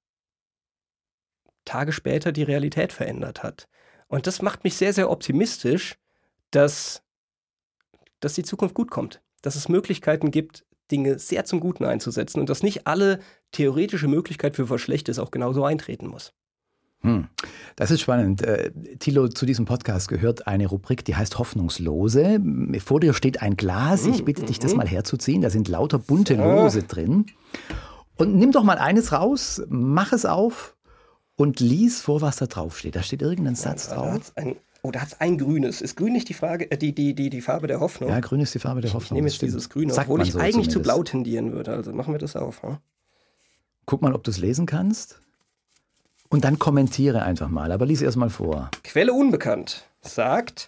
Tage später die Realität verändert hat. Und das macht mich sehr, sehr optimistisch, dass, dass die Zukunft gut kommt. Dass es Möglichkeiten gibt, Dinge sehr zum Guten einzusetzen und dass nicht alle theoretische Möglichkeit für was Schlechtes auch genauso eintreten muss. Hm. Das ist spannend. Äh, Thilo, zu diesem Podcast gehört eine Rubrik, die heißt Hoffnungslose. Vor dir steht ein Glas. Ich bitte dich, das mal herzuziehen. Da sind lauter bunte Lose drin. Und nimm doch mal eines raus, mach es auf und lies vor, was da drauf steht. Da steht irgendein Satz ja, drauf. Da ein, oh, da hat es ein grünes. Ist grün nicht die, Frage, äh, die, die, die, die Farbe der Hoffnung? Ja, grün ist die Farbe der Hoffnung. Ich, ich nehme jetzt dieses Grüne, Sagt obwohl ich so eigentlich zumindest. zu blau tendieren würde. Also machen wir das auf. Hm? Guck mal, ob du es lesen kannst. Und dann kommentiere einfach mal, aber lies erst mal vor. Quelle unbekannt sagt,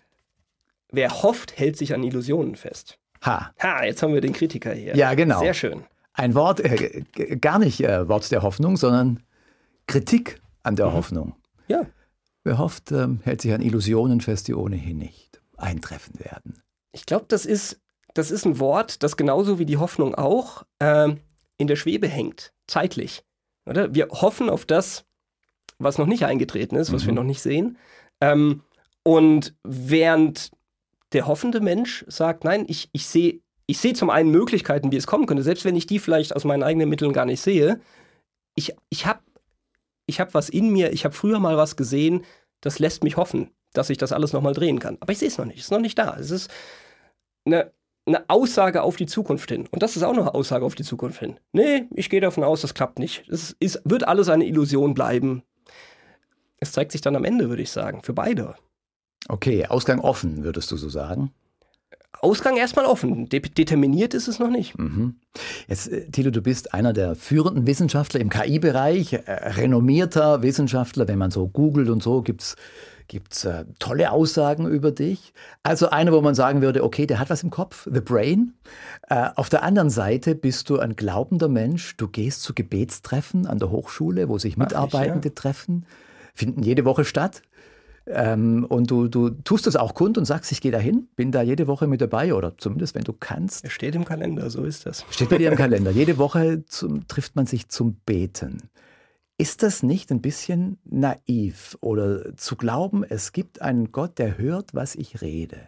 wer hofft, hält sich an Illusionen fest. Ha. Ha, jetzt haben wir den Kritiker hier. Ja, genau. Sehr schön. Ein Wort, äh, gar nicht äh, Wort der Hoffnung, sondern Kritik an der mhm. Hoffnung. Ja. Wer hofft, äh, hält sich an Illusionen fest, die ohnehin nicht eintreffen werden. Ich glaube, das ist, das ist ein Wort, das genauso wie die Hoffnung auch äh, in der Schwebe hängt, zeitlich. Oder? Wir hoffen auf das, was noch nicht eingetreten ist, was mhm. wir noch nicht sehen. Ähm, und während der hoffende Mensch sagt, nein, ich, ich sehe ich seh zum einen Möglichkeiten, wie es kommen könnte, selbst wenn ich die vielleicht aus meinen eigenen Mitteln gar nicht sehe. Ich, ich habe ich hab was in mir, ich habe früher mal was gesehen, das lässt mich hoffen, dass ich das alles nochmal drehen kann. Aber ich sehe es noch nicht, es ist noch nicht da. Es ist eine, eine Aussage auf die Zukunft hin. Und das ist auch noch eine Aussage auf die Zukunft hin. Nee, ich gehe davon aus, das klappt nicht. Es ist, wird alles eine Illusion bleiben. Es zeigt sich dann am Ende, würde ich sagen, für beide. Okay, Ausgang offen, würdest du so sagen? Ausgang erstmal offen. De- determiniert ist es noch nicht. Mhm. Jetzt, Thilo, du bist einer der führenden Wissenschaftler im K I-Bereich, äh, renommierter Wissenschaftler. Wenn man so googelt und so, gibt es gibt's, äh, tolle Aussagen über dich. Also einer, wo man sagen würde, okay, der hat was im Kopf, the brain. Äh, auf der anderen Seite bist du ein glaubender Mensch. Du gehst zu Gebetstreffen an der Hochschule, wo sich Mitarbeitende ich, ja. treffen. Finden jede Woche statt. Ähm, und du, du tust das auch kund und sagst, ich gehe dahin, bin da jede Woche mit dabei oder zumindest, wenn du kannst. Es steht im Kalender, so ist das. Steht bei dir im Kalender. Jede Woche zum, trifft man sich zum Beten. Ist das nicht ein bisschen naiv oder zu glauben, es gibt einen Gott, der hört, was ich rede?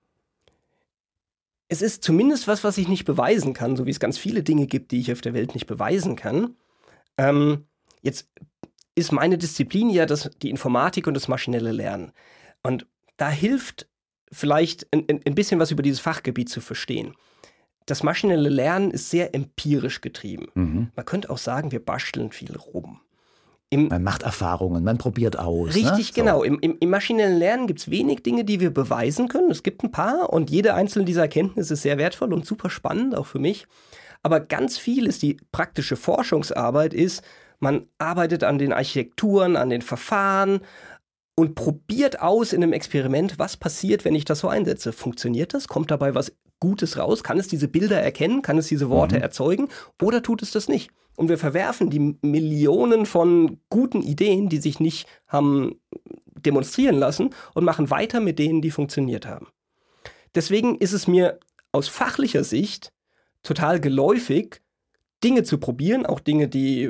Es ist zumindest was, was ich nicht beweisen kann, so wie es ganz viele Dinge gibt, die ich auf der Welt nicht beweisen kann. Ähm, jetzt ist meine Disziplin ja das, die Informatik und das maschinelle Lernen. Und da hilft vielleicht ein, ein bisschen was über dieses Fachgebiet zu verstehen. Das maschinelle Lernen ist sehr empirisch getrieben. Mhm. Man könnte auch sagen, wir basteln viel rum. Im, man macht Erfahrungen, man probiert aus. Richtig, ne? genau. So. Im, im, Im maschinellen Lernen gibt es wenig Dinge, die wir beweisen können. Es gibt ein paar und jede einzelne dieser Erkenntnisse ist sehr wertvoll und super spannend, auch für mich. Aber ganz viel ist die praktische Forschungsarbeit, ist, man arbeitet an den Architekturen, an den Verfahren und probiert aus in einem Experiment, was passiert, wenn ich das so einsetze. Funktioniert das? Kommt dabei was Gutes raus? Kann es diese Bilder erkennen? Kann es diese Worte mhm. erzeugen? Oder tut es das nicht? Und wir verwerfen die Millionen von guten Ideen, die sich nicht haben demonstrieren lassen und machen weiter mit denen, die funktioniert haben. Deswegen ist es mir aus fachlicher Sicht total geläufig, Dinge zu probieren, auch Dinge, die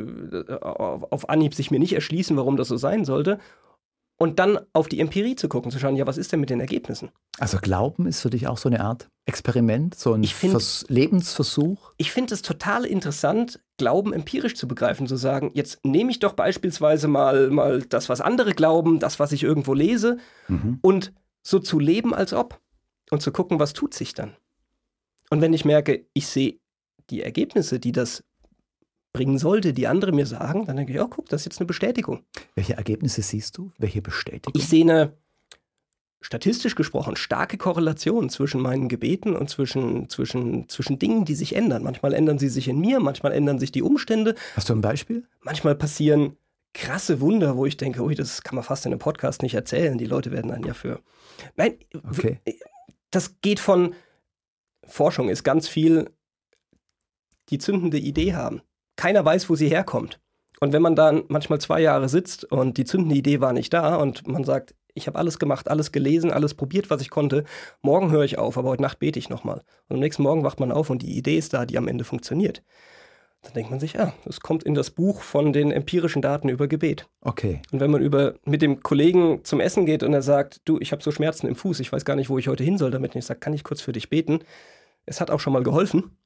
auf Anhieb sich mir nicht erschließen, warum das so sein sollte. Und dann auf die Empirie zu gucken, zu schauen, ja, was ist denn mit den Ergebnissen? Also Glauben ist für dich auch so eine Art Experiment, so ein find, Vers- Lebensversuch? Ich finde es total interessant, Glauben empirisch zu begreifen, zu sagen, jetzt nehme ich doch beispielsweise mal, mal das, was andere glauben, das, was ich irgendwo lese, mhm. und so zu leben, als ob. Und zu gucken, was tut sich dann. Und wenn ich merke, ich sehe die Ergebnisse, die das bringen sollte, die andere mir sagen, dann denke ich, oh, guck, das ist jetzt eine Bestätigung. Welche Ergebnisse siehst du? Welche Bestätigung? Ich sehe eine, statistisch gesprochen, starke Korrelation zwischen meinen Gebeten und zwischen, zwischen, zwischen Dingen, die sich ändern. Manchmal ändern sie sich in mir, manchmal ändern sich die Umstände. Hast du ein Beispiel? Manchmal passieren krasse Wunder, wo ich denke, ui, das kann man fast in einem Podcast nicht erzählen. Die Leute werden dann ja für... Nein, okay. Das geht von... Forschung ist ganz viel die zündende Idee haben. Keiner weiß, wo sie herkommt. Und wenn man dann manchmal zwei Jahre sitzt und die zündende Idee war nicht da und man sagt, ich habe alles gemacht, alles gelesen, alles probiert, was ich konnte, morgen höre ich auf, aber heute Nacht bete ich nochmal. Und am nächsten Morgen wacht man auf und die Idee ist da, die am Ende funktioniert. Dann denkt man sich, ja, das kommt in das Buch von den empirischen Daten über Gebet. Okay. Und wenn man über, mit dem Kollegen zum Essen geht und er sagt, du, ich habe so Schmerzen im Fuß, ich weiß gar nicht, wo ich heute hin soll damit. Und ich sage, kann ich kurz für dich beten? Es hat auch schon mal geholfen.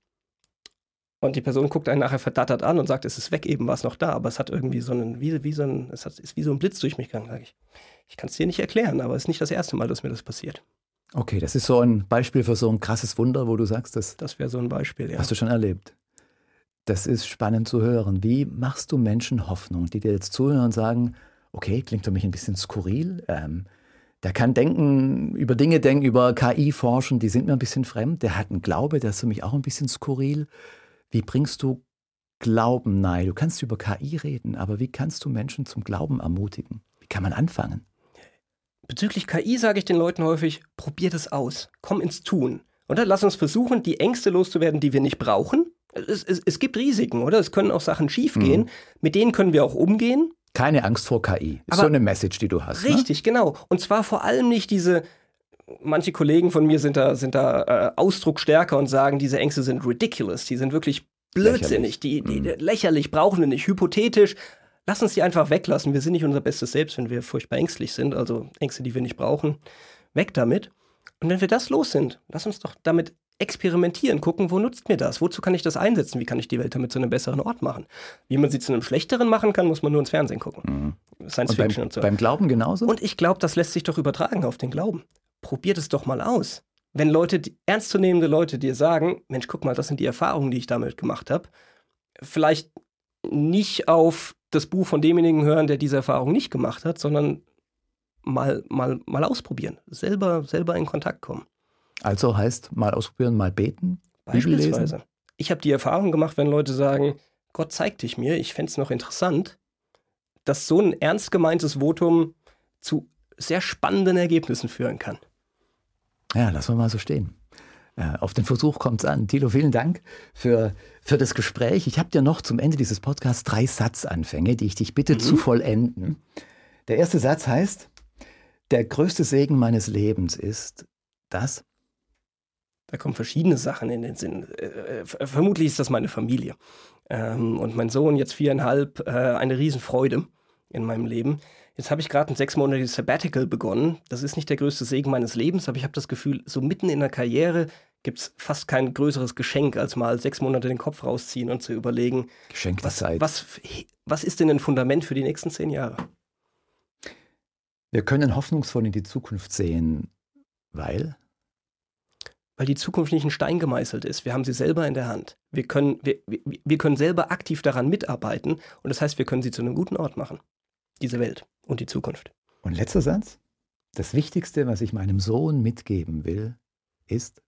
Und die Person guckt einen nachher verdattert an und sagt, es ist weg, eben war es noch da, aber es hat irgendwie so einen, wie, wie so ein, es hat, ist wie so ein Blitz durch mich gegangen, sage ich. Ich kann es dir nicht erklären, aber es ist nicht das erste Mal, dass mir das passiert. Okay, das ist so ein Beispiel für so ein krasses Wunder, wo du sagst, das, das wäre so ein Beispiel, ja. Hast du schon erlebt. Das ist spannend zu hören. Wie machst du Menschen Hoffnung, die dir jetzt zuhören und sagen, okay, klingt für mich ein bisschen skurril, ähm, der kann denken, über Dinge denken, über K I forschen, die sind mir ein bisschen fremd, der hat einen Glaube, der ist für mich auch ein bisschen skurril. Wie bringst du Glauben nahe? Du kannst über K I reden, aber wie kannst du Menschen zum Glauben ermutigen? Wie kann man anfangen? Bezüglich K I sage ich den Leuten häufig, probiert es aus, komm ins Tun. Oder lass uns versuchen, die Ängste loszuwerden, die wir nicht brauchen. Es, es, es gibt Risiken, oder? Es können auch Sachen schiefgehen. Mhm. Mit denen können wir auch umgehen. Keine Angst vor K I. Ist aber so eine Message, die du hast. Richtig, ne? Genau. Und zwar vor allem nicht diese... Manche Kollegen von mir sind da, sind da äh, ausdrucksstärker und sagen, diese Ängste sind ridiculous, die sind wirklich blödsinnig, lächerlich. Die, die, die, lächerlich, brauchen wir nicht, hypothetisch. Lass uns die einfach weglassen. Wir sind nicht unser bestes Selbst, wenn wir furchtbar ängstlich sind, also Ängste, die wir nicht brauchen. Weg damit. Und wenn wir das los sind, lass uns doch damit experimentieren, gucken, wo nutzt mir das? Wozu kann ich das einsetzen? Wie kann ich die Welt damit zu einem besseren Ort machen? Wie man sie zu einem schlechteren machen kann, muss man nur ins Fernsehen gucken. Mhm. Science und Fiction beim, und so. Beim Glauben genauso? Und ich glaube, das lässt sich doch übertragen auf den Glauben. Probiert es doch mal aus. Wenn Leute, die, ernstzunehmende Leute dir sagen, Mensch, guck mal, das sind die Erfahrungen, die ich damit gemacht habe, vielleicht nicht auf das Buch von demjenigen hören, der diese Erfahrung nicht gemacht hat, sondern mal, mal, mal ausprobieren, selber, selber in Kontakt kommen. Also heißt, mal ausprobieren, mal beten, Beispielsweise. Ich habe die Erfahrung gemacht, wenn Leute sagen, Gott zeig dich mir, ich fände es noch interessant, dass so ein ernst gemeintes Votum zu sehr spannenden Ergebnissen führen kann. Ja, lassen wir mal so stehen. Äh, auf den Versuch kommt es an. Thilo, vielen Dank für, für das Gespräch. Ich habe dir noch zum Ende dieses Podcasts drei Satzanfänge, die ich dich bitte mhm. zu vollenden. Der erste Satz heißt, der größte Segen meines Lebens ist das? Da kommen verschiedene Sachen in den Sinn. Äh, vermutlich ist das meine Familie. Ähm, und mein Sohn, jetzt viereinhalb, äh, eine Riesenfreude in meinem Leben. Jetzt habe ich gerade ein sechsmonatiges Sabbatical begonnen. Das ist nicht der größte Segen meines Lebens, aber ich habe das Gefühl, so mitten in der Karriere gibt es fast kein größeres Geschenk, als mal sechs Monate den Kopf rausziehen und zu überlegen, Geschenk der was, Zeit. was, was ist denn ein Fundament für die nächsten zehn Jahre? Wir können hoffnungsvoll in die Zukunft sehen, weil? Weil die Zukunft nicht in Stein gemeißelt ist. Wir haben sie selber in der Hand. Wir können, wir, wir, wir können selber aktiv daran mitarbeiten und das heißt, wir können sie zu einem guten Ort machen. Diese Welt und die Zukunft. Und letzter Satz. Das Wichtigste, was ich meinem Sohn mitgeben will, ist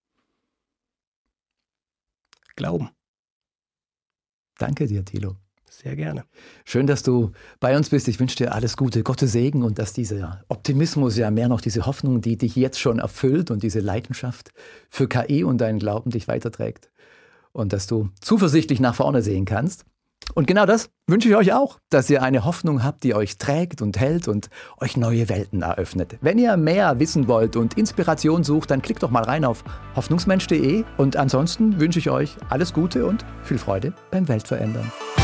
Glauben. Danke dir, Thilo. Sehr gerne. Schön, dass du bei uns bist. Ich wünsche dir alles Gute, Gottes Segen und dass dieser Optimismus, ja mehr noch diese Hoffnung, die dich jetzt schon erfüllt und diese Leidenschaft für K I und deinen Glauben dich weiterträgt und dass du zuversichtlich nach vorne sehen kannst. Und genau das wünsche ich euch auch, dass ihr eine Hoffnung habt, die euch trägt und hält und euch neue Welten eröffnet. Wenn ihr mehr wissen wollt und Inspiration sucht, dann klickt doch mal rein auf hoffnungsmensch punkt de und ansonsten wünsche ich euch alles Gute und viel Freude beim Weltverändern.